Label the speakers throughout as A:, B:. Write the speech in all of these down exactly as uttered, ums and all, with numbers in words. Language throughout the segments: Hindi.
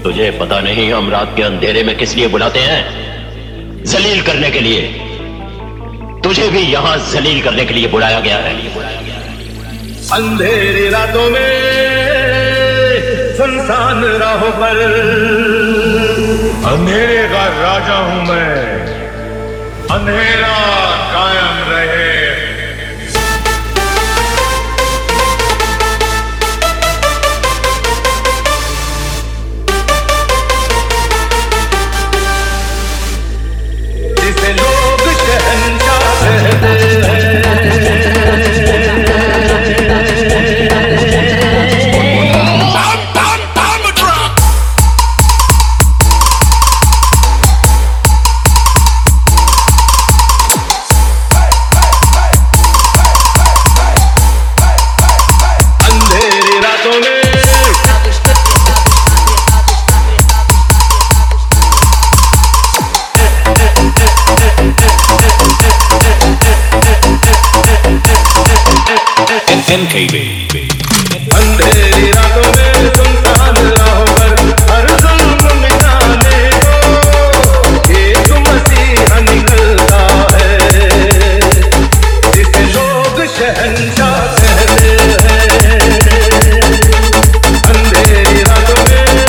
A: तुझे पता नहीं हम रात के अंधेरे में किस लिए बुलाते हैं? जलील करने के लिए। तुझे भी यहां जलील करने के लिए बुलाया गया है।
B: अंधेरी रातों में सुनसान राहों पर अंधेरे का राजा हूं मैं, अंधेरा कायम रहे। जिसे लोग शहंशाह कहते
C: M K B
B: अंधेरी रातों में सुनसान राहों पर हर जुल्म मिटाने को एक मसीहा निकलता है, जिसे लोग शहंशाह कहते हैं। अंधेरी रातों में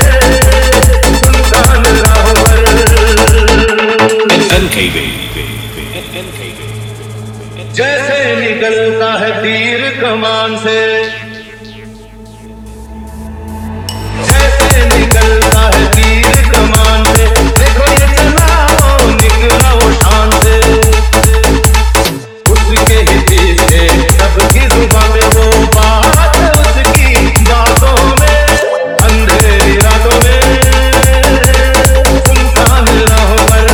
B: सुनसान राहों पर
C: M K B
B: जैसे निकलता है तीर कमान से, जैसे निकलता है तीर कमान से, देखो ये चला वो निकला वो शान से। उसके ही पीछे सबकी जुबान में वो बात है, उसकी बातों में। अंधेरी रातों में सुनसान राहों पर,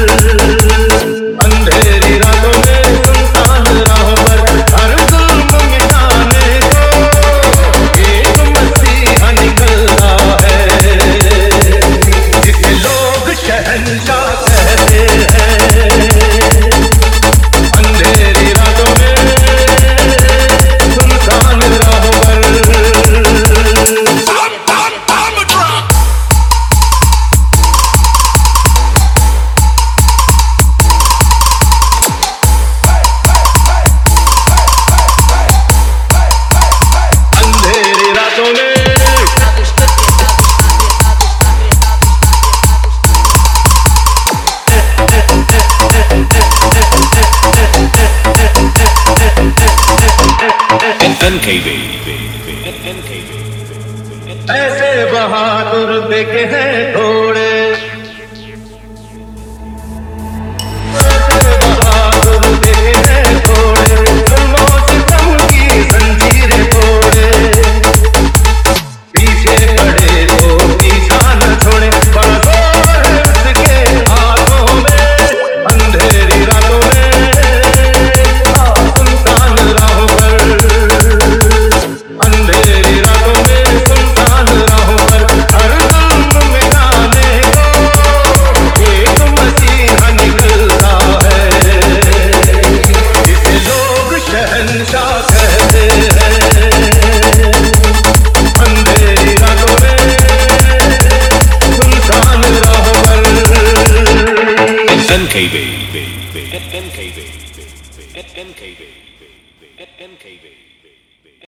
B: अंधेरी रातों में
C: M K B
B: ऐसे बहादुर देखे हैं थोड़े, ऐसे बहादुर देखे हैं थोड़े, जुल्मों से कम की जंजीरें तोड़े। पीछे पड़े तो पीछा न छोड़े, बड़ा जोर है उसके हाथों में। अंधेरी रातों में सुनसान राहों पर, अंधेरी रातों में सुनसान राहों पर हर जुल्म मिटाने को एक मसीहा निकलता है, जिसे लोग शहंशाह कहते हैं। अंधेरी रातों में सुनसान राहों पर
C: M K B M K B M K B M K B